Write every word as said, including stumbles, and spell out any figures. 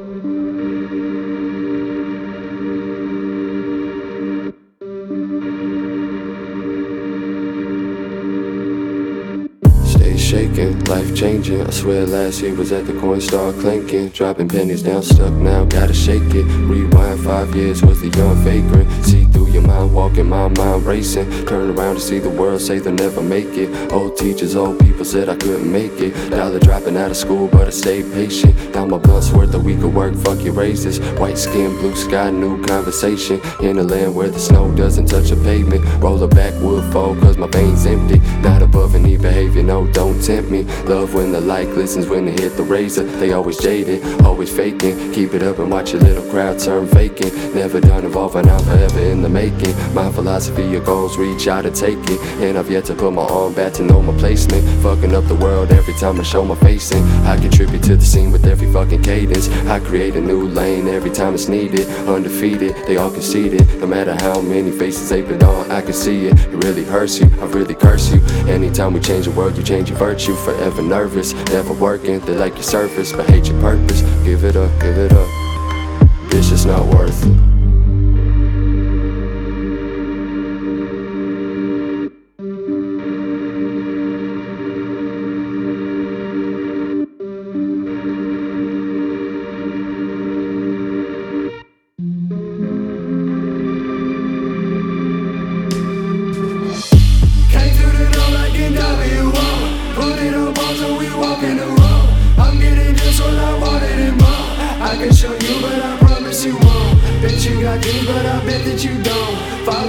Stay shaking, life changing. I swear last year was at the coin star clinking. Dropping pennies down, stuck now, gotta shake it. Rewind five years, was the young vagrant. See through your mind, walking my mind racing. Turn around to see the world, say they'll never make it. Old teachers, old people said I couldn't make it. Dollar dropping out of school, but I stayed patient. Now my blunt's worth a week of work, fuck your raises. White skin, blue sky, new conversation. In a land where the snow doesn't touch a pavement. Roll a backwood fold, cause my veins empty. Not above any behavior, no, don't tempt me. Love when the light glistens, when they hit the razor. They always jaded, always faking. Keep it up and watch your little crowd turn vacant. Never done evolving, I'm forever in the making. My philosophy, your goals, reach out and take it. And I've yet to put my arm back to know my placement. Fucking up the world every time I show my face in. I contribute to the scene with every fucking cadence. I create a new lane every time it's needed. Undefeated, they all conceded. No matter how many faces they put on, I can see it. It really hurts you, I really curse you. Anytime we change the world, you change your virtue. Forever nervous, never working. They like your surface, but hate your purpose. Give it up, give it up. It's just not worth it. I can show you, but I promise you won't. Bet you got dreams, but I bet that you don't. Follow